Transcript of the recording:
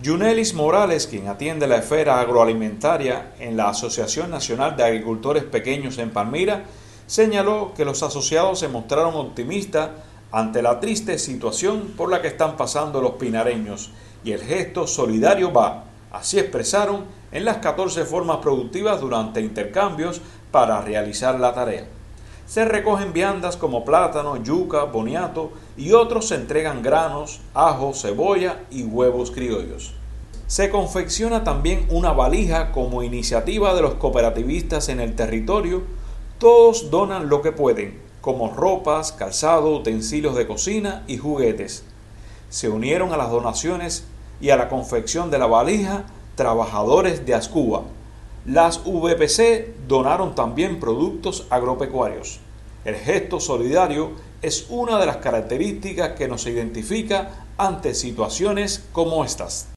Yunelis Morales, quien atiende la esfera agroalimentaria en la Asociación Nacional de Agricultores Pequeños en Palmira, señaló que los asociados se mostraron optimistas ante la triste situación por la que están pasando los pinareños y el gesto solidario va, así expresaron, en las 14 formas productivas durante intercambios para realizar la tarea. Se recogen viandas como plátano, yuca, boniato y otros se entregan granos, ajo, cebolla y huevos criollos. Se confecciona también una valija como iniciativa de los cooperativistas en el territorio. Todos donan lo que pueden, como ropas, calzado, utensilios de cocina y juguetes. Se unieron a las donaciones y a la confección de la valija trabajadores de Ascuba. Las VPC donaron también productos agropecuarios. El gesto solidario es una de las características que nos identifica ante situaciones como estas.